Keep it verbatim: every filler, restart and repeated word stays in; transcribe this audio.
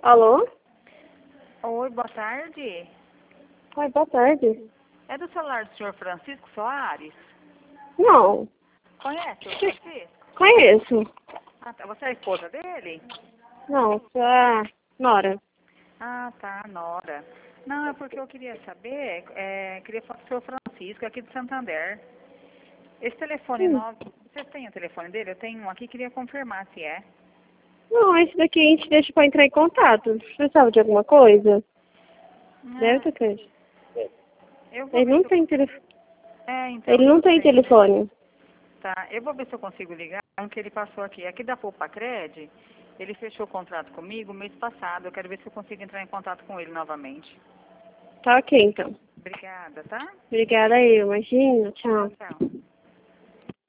Alô? Oi, boa tarde. Oi, boa tarde. É do celular do senhor Francisco Soares? Não, Conhece o Francisco? conheço. Ah, tá. Você é a esposa dele? Não, sou a Nora. Ah, tá, Nora. Não, é porque eu queria saber, é, queria falar com o senhor Francisco, aqui de Santander. Esse telefone Hum. novo, você tem o telefone dele? Eu tenho um aqui, queria confirmar se é. Não, esse daqui a gente deixa pra entrar em contato. Precisava de alguma coisa? Deve Ah, ter feito. eu vou Ele ver não se eu tem consigo. telefone. É, então, Ele não eu tem sei. telefone. Tá, eu vou ver se eu consigo ligar, o que ele passou aqui. Aqui da Poupa Cred, ele fechou o contrato comigo mês passado. Eu quero ver se eu consigo entrar em contato com ele novamente. Tá ok, então. Obrigada, tá? Obrigada aí, imagina. Tchau, Tchau. tchau.